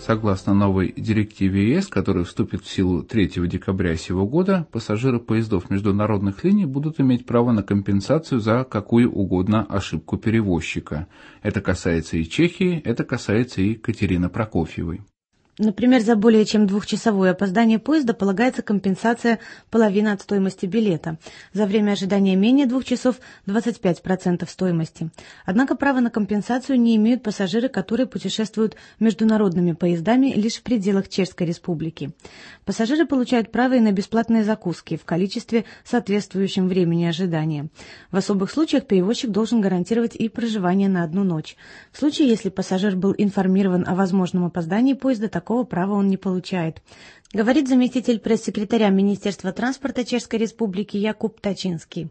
Согласно новой директиве ЕС, которая вступит в силу 3 декабря сего года, пассажиры поездов международных линий будут иметь право на компенсацию за какую угодно ошибку перевозчика. Это касается и Чехии, это касается и Катерины Прокофьевой. Например, за более чем двухчасовое опоздание поезда полагается компенсация половины от стоимости билета. За время ожидания менее 2 часов – 25% стоимости. Однако право на компенсацию не имеют пассажиры, которые путешествуют международными поездами лишь в пределах Чешской Республики. Пассажиры получают право и на бесплатные закуски в количестве, соответствующем времени ожидания. В особых случаях перевозчик должен гарантировать и проживание на 1 ночь. В случае, если пассажир был информирован о возможном опоздании поезда, такого права он не получает, говорит заместитель пресс-секретаря Министерства транспорта Чешской Республики Jakub Tačinský.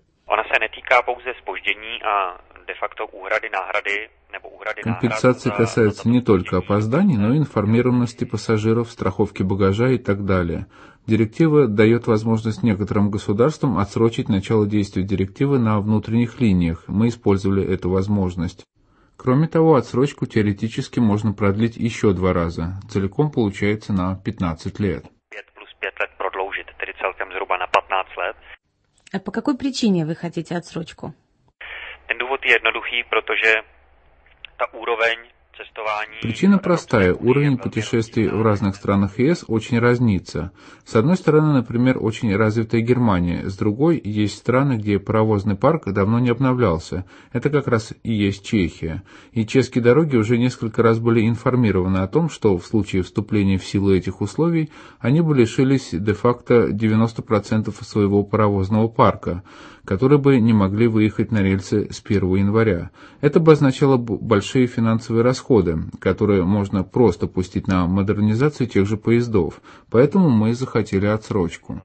Компенсация касается не только опозданий, но и информированности пассажиров, страховки багажа и так далее. Директива дает возможность некоторым государствам отсрочить начало действия директивы на внутренних линиях. Мы использовали эту возможность. Кроме того, отсрочку теоретически можно продлить еще 2 раза. Целиком получается на 15 лет. 5 плюс 5 лет продолжить, tedy celkem zhruba na 15 лет. А по какой причине вы хотите отсрочку? Ten důvod je jednoduchý, protože ta úroveň cestování. Причина простая. Уровень путешествий в разных странах ЕС очень разнится. С одной стороны, например, очень развитая Германия, с другой есть страны, где паровозный парк давно не обновлялся. Это как раз и есть Чехия. И чешские дороги уже несколько раз были информированы о том, что в случае вступления в силу этих условий они бы лишились де-факто 90% своего паровозного парка, которые бы не могли выехать на рельсы с 1 января. Это бы означало большие финансовые расходы, которые можно просто пустить на модернизацию тех же поездов. Поэтому мы захотели отсрочку.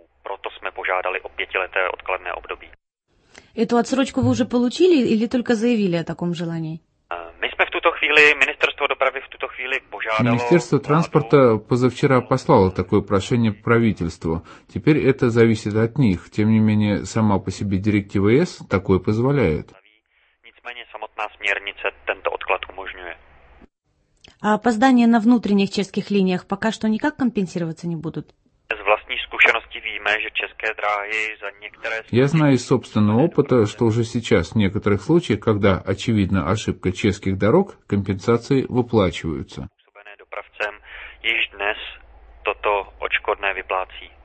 Эту отсрочку вы уже получили или только заявили о таком желании? Министерство транспорта позавчера послало такое прошение правительству. Теперь это зависит от них. Тем не менее, сама по себе директива ЕС такое позволяет. А опоздания на внутренних чешских линиях пока что никак компенсироваться не будут? Я знаю из собственного опыта, что уже сейчас в некоторых случаях, когда очевидна ошибка чешских дорог, компенсации выплачиваются. Již dnes toto odškodné vyplácí.